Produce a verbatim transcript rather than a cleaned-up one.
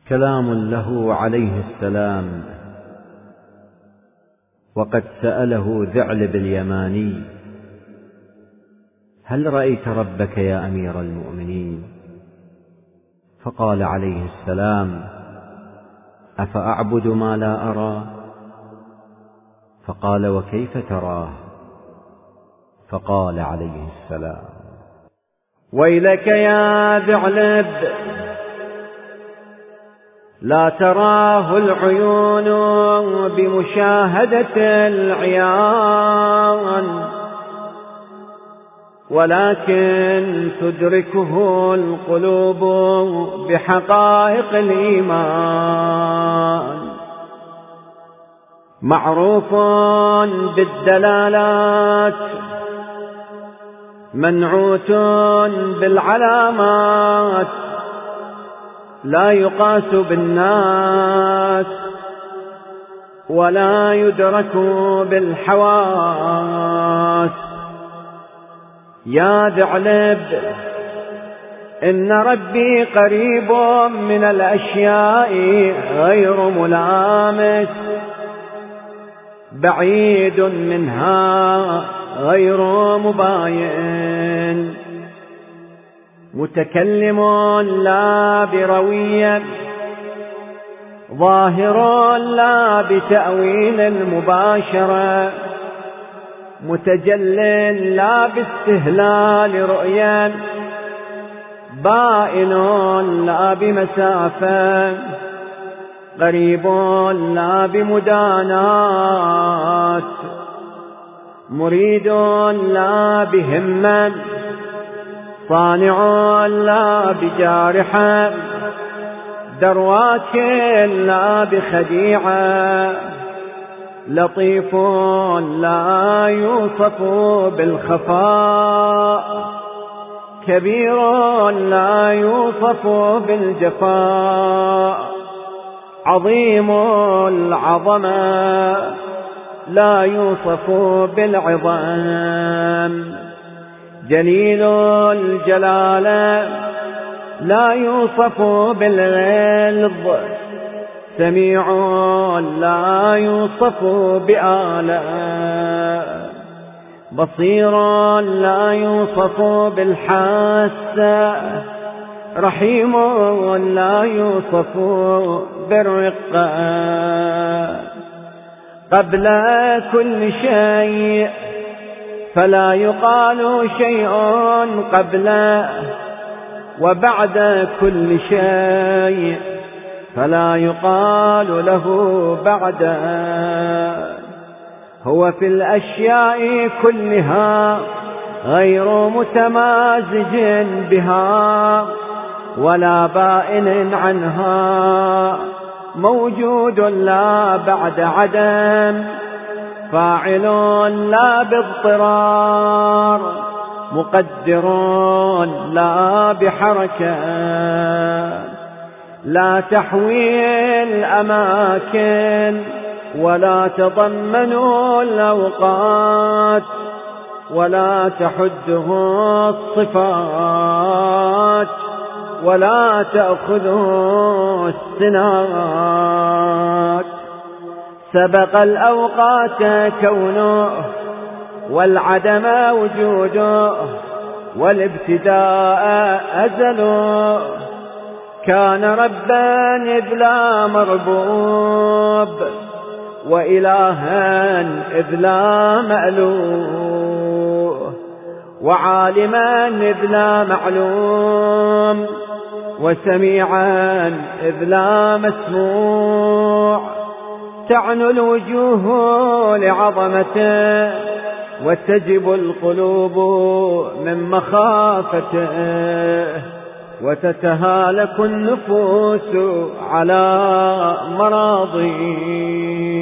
كلام له عليه السلام. وقد سأله ذعلب اليماني: هل رأيت ربك يا أمير المؤمنين؟ فقال عليه السلام: أفأعبد ما لا أرى؟ فقال: وكيف تراه؟ فقال عليه السلام: ويلك يا ذعلب، لا تراه العيون بمشاهدة العيان، ولكن تدركه القلوب بحقائق الإيمان. معروف بالدلالات، منعوت بالعلامات، لا يقاس بالناس ولا يدرك بالحواس. يا ذعلب، إن ربي قريب من الأشياء غير ملامس، بعيد منها غير مباين، متكلم لا بروي، ظاهر لا بتأويل المباشرة، متجل لا باستهلال رؤيا، بائن لا بمسافة، قريب لا بمدانات، مريد لا بهمة، صانع لا بجارحة، درواك لا بخديعة، لطيف لا يوصف بالخفاء، كبير لا يوصف بالجفاء، عظيم العظمة لا يوصف بالعظام، جليل الجلالة لا يوصف بالغلظ، سميع لا يوصف بآلاء، بصير لا يوصف بالحاسة، رحيم لا يوصف بالرقة. قبل كل شيء فلا يقال شيء قبله، وبعد كل شيء فلا يقال له بعده. هو في الأشياء كلها غير متمازج بها ولا بائن عنها، موجود لا بعد عدم، فاعل لا باضطرار، مقدر لا بحركة، لا تحوي الأماكن ولا تضمن الأوقات، ولا تحده الصفات، ولا تأخذه السنات. سبق الأوقات كونه، والعدم وجوده، والابتداء أزله، كان ربا إذ لا مربوب، وإلها إذ لا مألوه، وعالما إذ لا معلوم، وسميعا إذ لا مسموع. تعنو الوجوه لعظمته، وتجب القلوب من مخافته، وتتهالك النفوس على مراضيه.